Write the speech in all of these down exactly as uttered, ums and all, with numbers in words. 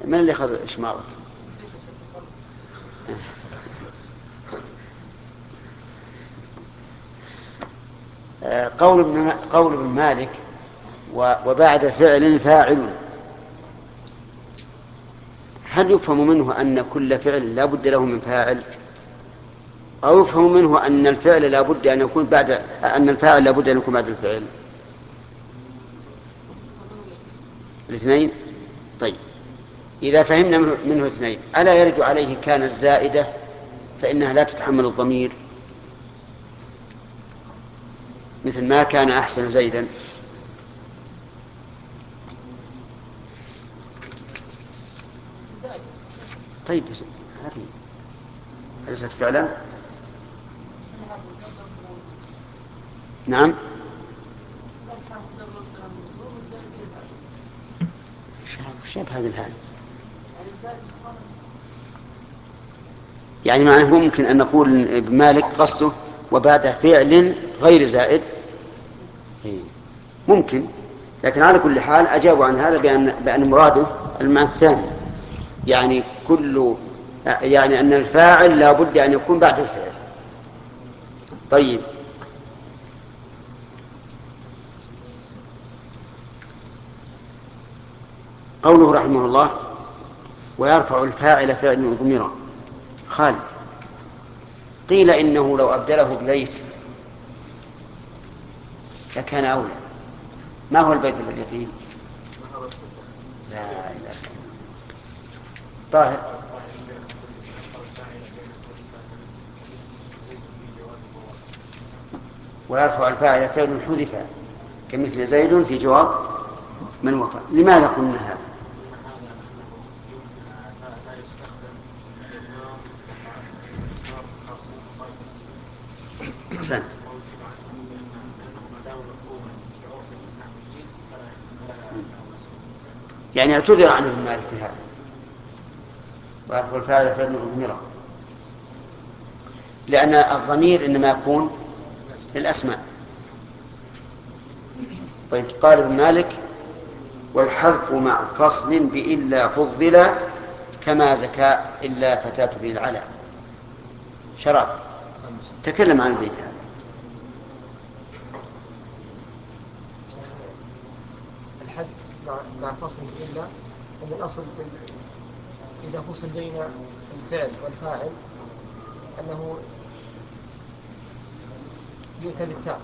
من اللي أخذ إشمارك؟ قول ابن قول ابن مالك وبعد فعل فاعل، هل يفهم منه أن كل فعل لا بد له من فاعل، أو يفهم منه أن الفعل لا بد أن يكون بعد أن الفاعل لا بد أن يكون بعد الفعل؟ الاثنين. طيب إذا فهمنا منه, منه اثنين، ألا يرد عليه كان الزائدة فإنها لا تتحمل الضمير، مثل ما كان أحسن زيدا؟ طيب هذه ليست فعلا. نعم. شاب هذه الحال، يعني معناه ممكن أن نقول ابن مالك قصده وبعد فعل غير زائد، ممكن، لكن على كل حال أجابوا عن هذا بأن, بأن مراده المعنى الثاني، يعني كل يعني أن الفاعل لا بد أن يكون بعد الفعل. طيب قوله رحمه الله ويرفع الفاعل فعل ضميرا خالد، قيل إنه لو أبدله ببيت لكان أولى. ما هو البيت الذي قيل؟ لا إله إلا الله. طاهر. ويرفع الفاعل فعل حذف كمثل زيد في جواب من وفى. لماذا قلنا هذا؟ أحسنت. يعني اعتذر عن ابن مالك في هذا، ويرفع الفاعل فعل ضميرا، لأن الضمير إنما يكون للأسماء. طيب قال ابن مالك والحذف مع فصل بإلا فضل كما زكاء إلا فتاة ذي العلا. شرف تكلم عن البيت هذا. الحذف مع مع فصل بإلا، أن الأصل إذا فصل بين الفعل والفاعل أنه يؤتى بالتاء.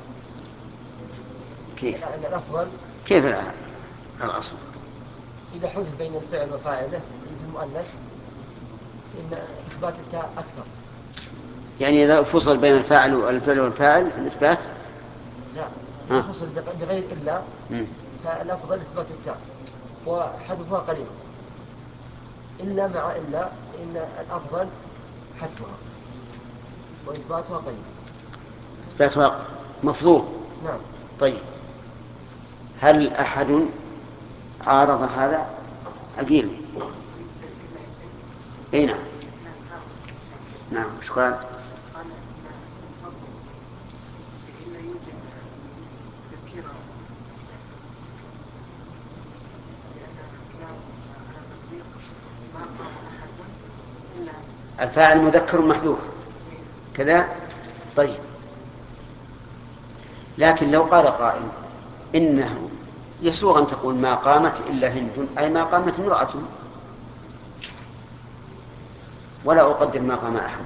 كيف؟ أن الأفضل كيف الأصل؟ إذا حذف بين الفعل وفاعله في المؤنث إن إثبات التاء أكثر. يعني إذا فصل بين الفاعل والفعل والفاعل في الإثبات؟ لا، إذا فصل بغير إلا م. فالأفضل إثبات التاء وحذفها قليل، إلا مع إلا إن الأفضل حذفها وإثباتها قليل. إثباتها مفضول. نعم. طيب هل أحد عارض هذا؟ أقيل. أي نعم. نعم وش قال؟ الفاعل مذكر محذوف كذا. طيب لكن لو قال قائل إنه يسوغ أن تقول ما قامت إلا هند، أي ما قامت امرأة، ولا أقدر ما قام أحد.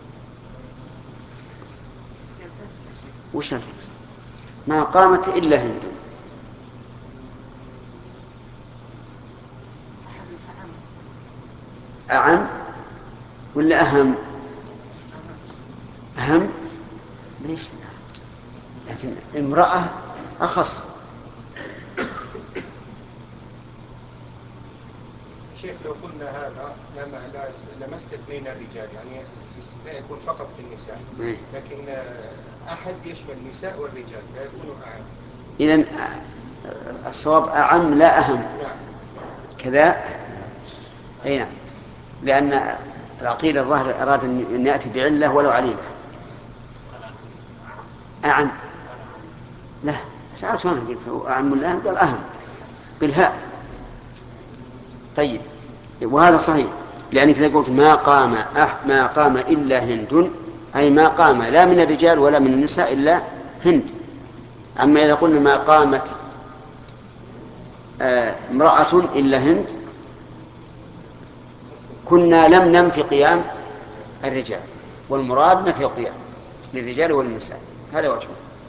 وش التفسير؟ ما قامت إلا هند. أعم ولا أهم؟ أهم. ليش؟ لكن امرأة أخص. شيخ لو قلنا هذا لما لما استثنينا الرجال، يعني الاستثناء يكون فقط في النساء، لكن أحد يشمل النساء والرجال لا يكون أعم. إذن الصواب أعم لا أهم. نعم. كذا. أي نعم، لأن العقيل الظاهر أراد أن يأتي بعلة ولو عليلة. أعم. لا سألت أنا قلت أعم ولا أهم؟ قال أهم بالهاء. طيب وهذا صحيح، لأنك إذا قلت ما قام أح ما قام إلا هند، أي ما قام لا من الرجال ولا من النساء إلا هند. أما إذا قلنا ما قامت آه امرأة إلا هند، كنا لم ننفي قيام الرجال، والمراد نفي القيام للرجال والنساء. هذا وجهه.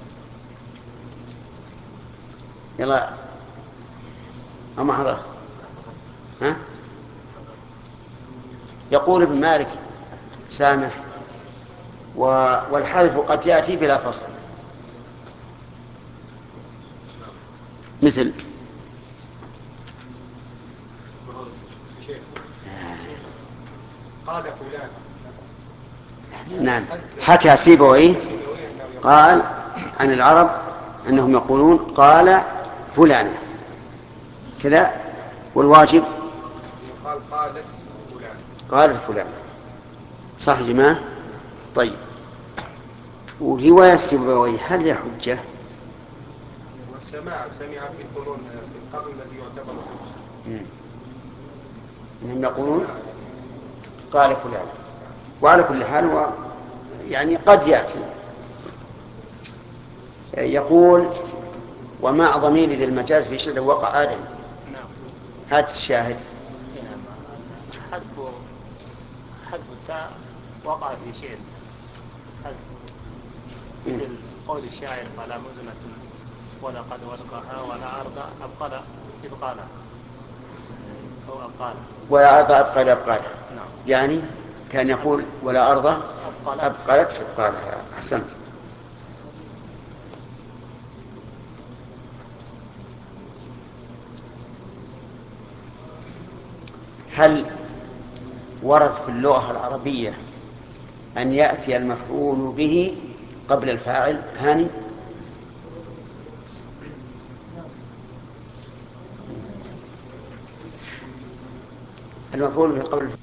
يلا أما حضرت. ها؟ يقول ابن مالك سامح والحذف قد يأتي بلا فصل، مثل قال فلان. نعم، حكى سيبويه قال عن العرب أنهم يقولون قال فلان كذا، والواجب قال قالت فلان. قالت فلان. صح يا جماعة؟ طيب، ورواية سيبويه هل هي حجة؟ والسماع سمع في القرون في القرن الذي يعتبر حجة. إنهم يقولون قال فلان. وعلى كل حال هو يعني قد يأتي. يقول ومع ضمير ذي المجاز في شيء وقع آدم. نعم. هات الشاهد. نعم. حذف حذف التاء وقع في شيء حذف، مثل قول الشاعر فلا مزنة ولقد ولقها ولا أرض أبقل إبقالها أو أبقالها. ولا أرض أبقل أبقالها. نعم. يعني كان يقول ولا أرض أبقلت, أبقلت أبقالها. أحسنت. هل ورد في اللغة العربية أن يأتي المفعول به قبل الفاعل؟ هاني المفعول به قبل